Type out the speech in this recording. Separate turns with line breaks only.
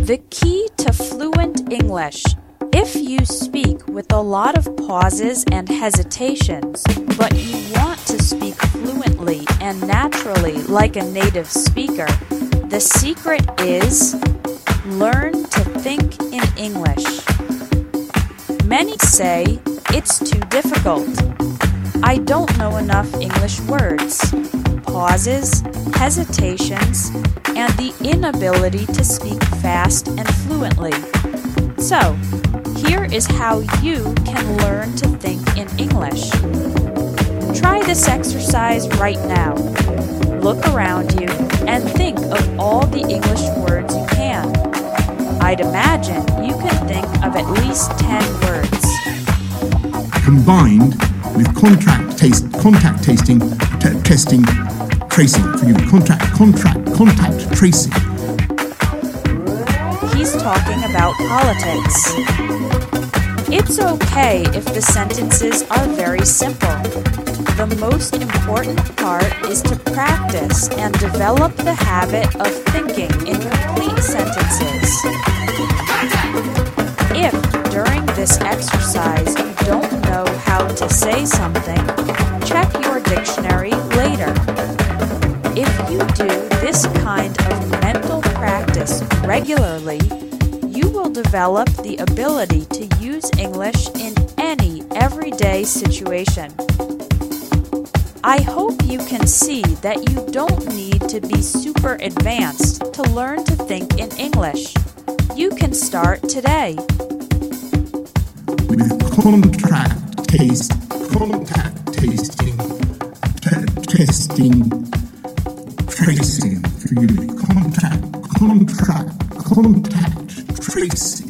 The key to fluent English. If you speak with a lot of pauses and hesitations, but you want to speak fluently and naturally like a native speaker, the secret is learn to think in English. Many say it's too difficult. I don't know enough English words. Pauses, hesitations, and the inability to speak fast and fluently. So, here is how you can learn to think in English. Try this exercise right now. Look around you and think of all the English words you can. I'd imagine you can think of at least 10 words.
Combined with contact testing, contact tracing.
He's talking about politics. It's okay if the sentences are very simple. The most important part is to practice and develop the habit of thinking in complete sentences. If during this exercise you don't know how to say something, check your dictionary later. If you do this kind of mental practice regularly, you will develop the ability to use English in any everyday situation. I hope you can see that you don't need to be super advanced to learn to think in English. You can start today.
With contact testing, tracing, contact tracing.